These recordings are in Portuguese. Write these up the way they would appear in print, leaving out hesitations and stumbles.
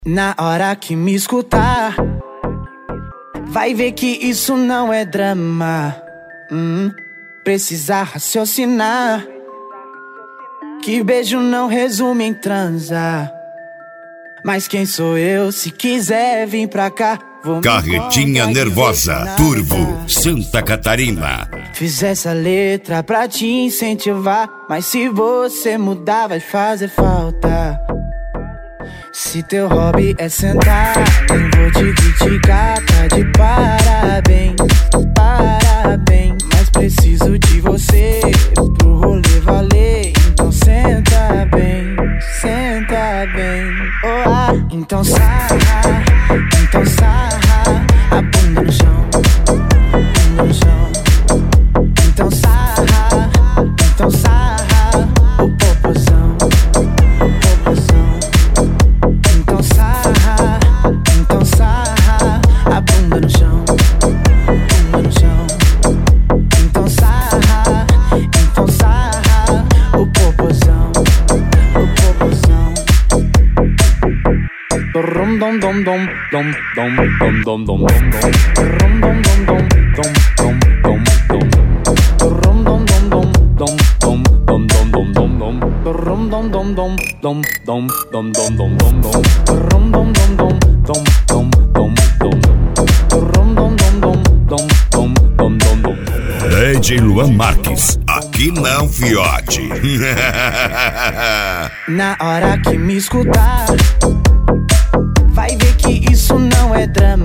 Na hora que me escutar, vai ver que isso não é drama. Precisa raciocinar, que beijo não resume em transar. Mas quem sou eu? Se quiser vir pra cá, vou. Carretinha Nervosa, Turbo, Santa Catarina. Fiz essa letra pra te incentivar, mas se você mudar vai fazer falta. Se teu hobby é sentar, nem vou te criticar, tá de parabéns, parabéns. Mas preciso de você pro rolê valer, então senta bem, oh, então sarra a bunda no chão, então sarra o popozão, então sarra a bunda no chão, então sarra o popozão, Rom dom dom dom dom dom dom dom dom dom rom dom dom dom dom dom dom rom dom dom dom dom dom dom dom dom dom rom dom dom dom dom dom dom dom dom dom rom dom dom dom dom dom dom dom rom dom dom dom dom dom dom dom dom. DJ Luan Marques, aqui não, fiote. Na hora que me escutar, vai ver que isso não é drama.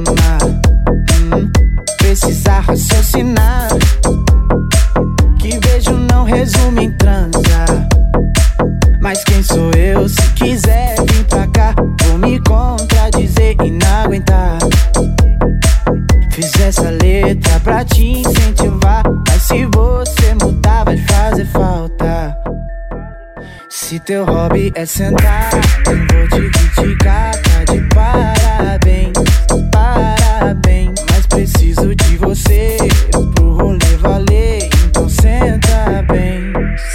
Precisa raciocinar, que beijo não resume em transar. Mas quem sou eu? Se quiser vir pra cá, vou me contradizer e não aguentar. Fiz essa letra pra te incentivar, mas se você mudar vai fazer falta. Se teu hobby é sentar, nem vou te criticar, tá de parabéns, parabéns. Mas preciso de você pro rolê valer, então senta bem,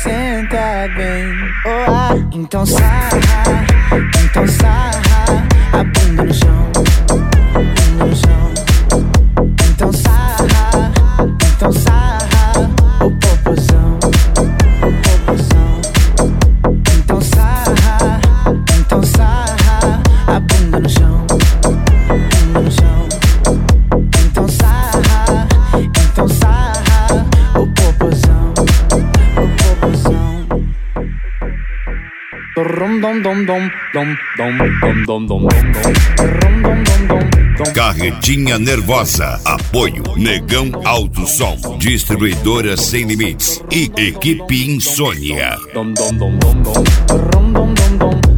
oh, então sarra a bunda no chão, então sarra o popozão, então sarra a bunda no chão, então sarra o popozão, rom dom dom dom dom dom dom dom dom rom dom dom dom. Carretinha Nervosa, apoio Negão Alto Som, Distribuidora Sem Limites e Equipe Insônia. Dom dom dom dom dom rom dom dom dom.